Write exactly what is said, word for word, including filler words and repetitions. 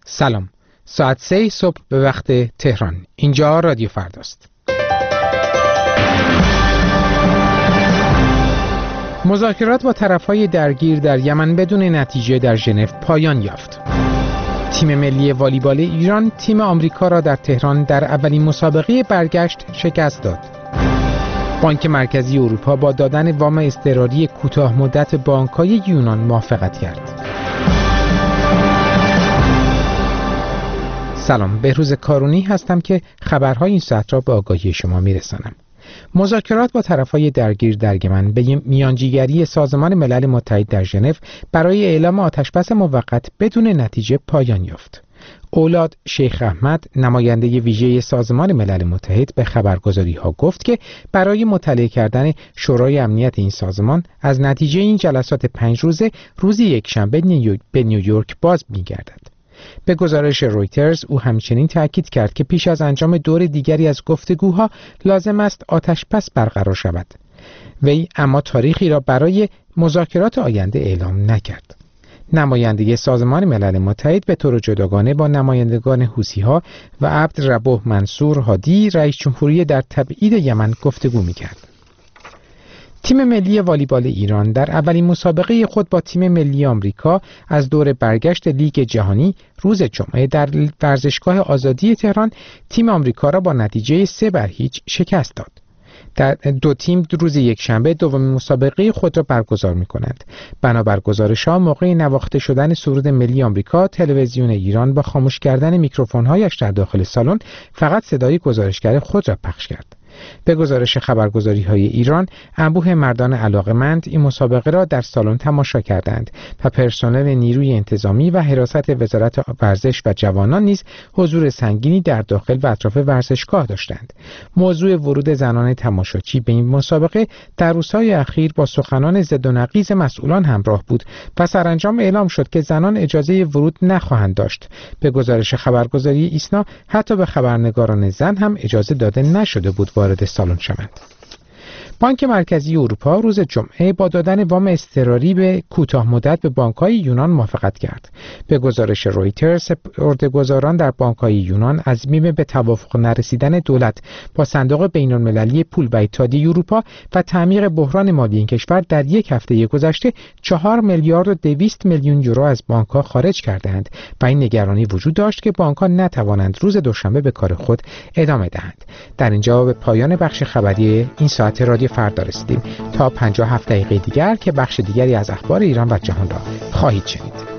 سلام. ساعت سه صبح به وقت تهران. اینجا رادیو فرداست. مذاکرات با طرف‌های درگیر در یمن بدون نتیجه در ژنو پایان یافت. تیم ملی والیبال ایران تیم آمریکا را در تهران در اولین مسابقه برگشت شکست داد. بانک مرکزی اروپا با دادن وام اضطراری کوتاه مدت بانک‌های یونان موافقت کرد. سلام، بهروز کارونی هستم که خبرهای این ساعت را به آگاهی شما میرسانم. مذاکرات با طرفهای درگیر در یمن به میانجیگری سازمان ملل متحد در ژنو برای اعلام آتشبس موقت بدون نتیجه پایان یافت. اولاد شیخ احمد، نماینده ویژه سازمان ملل متحد، به خبرگزاری‌ها گفت که برای مطالعه کردن شورای امنیت این سازمان از نتیجه این جلسات پنج روزه روزی یکشنبه به نیویورک باز می‌گردد. به گزارش رویترز او همچنین تأکید کرد که پیش از انجام دور دیگری از گفتگوها لازم است آتش‌بس برقرار شود. وی اما تاریخی را برای مذاکرات آینده اعلام نکرد. نماینده سازمان ملل متحد به طور جداگانه با نمایندگان حوثی‌ها و عبد ربه منصور هادی رئیس جمهوری در تبعید یمن گفتگو می‌کرد. تیم ملی والیبال ایران در اولین مسابقه خود با تیم ملی آمریکا از دور برگشت لیگ جهانی روز جمعه در ورزشگاه آزادی تهران تیم آمریکا را با نتیجه سه بر هیچ شکست داد. در دو تیم روز یکشنبه دومین مسابقه خود را برگزار می‌کنند. بنابر گزارش‌ها موقع نواخته شدن سرود ملی آمریکا، تلویزیون ایران با خاموش کردن میکروفون‌هایش در داخل سالن فقط صدای گزارشگر خود را پخش کرد. به گزارش خبرگزاری‌های ایران، انبوه مردان علاقه‌مند این مسابقه را در سالن تماشا کردند و پرسنل نیروی انتظامی و حراست وزارت ورزش و جوانان نیز حضور سنگینی در داخل و اطراف ورزشگاه داشتند. موضوع ورود زنان تماشاچی به این مسابقه در روزهای اخیر با سخنان ضد و نقیض مسئولان همراه بود و سرانجام اعلام شد که زنان اجازه ورود نخواهند داشت. به گزارش خبرگزاری ایسنا، حتی به خبرنگاران زن هم اجازه داده نشده بود وارد سالن شوند. بانک مرکزی اروپا روز جمعه با دادن وام اضطراری به کوتاه مدت به بانک‌های یونان موافقت کرد. به گزارش رویترز، سپرده‌گذاران در بانک‌های یونان عزم به توافق نرسیدن دولت با صندوق بین‌المللی پول و اتحادیه اروپا و تعمیر بحران مالی این کشور در یک هفته گذشته چهار میلیارد و دویست میلیون یورو از بانک‌ها خارج کردند و این نگرانی وجود داشت که بانک‌ها نتوانند روز دوشنبه به کار خود ادامه دهند. در اینجا به پایان بخش خبری این ساعت رادیو فردا رسیدیم. تا پنجاه و هفت دقیقه دیگر که بخش دیگری از اخبار ایران و جهان را خواهید شنید.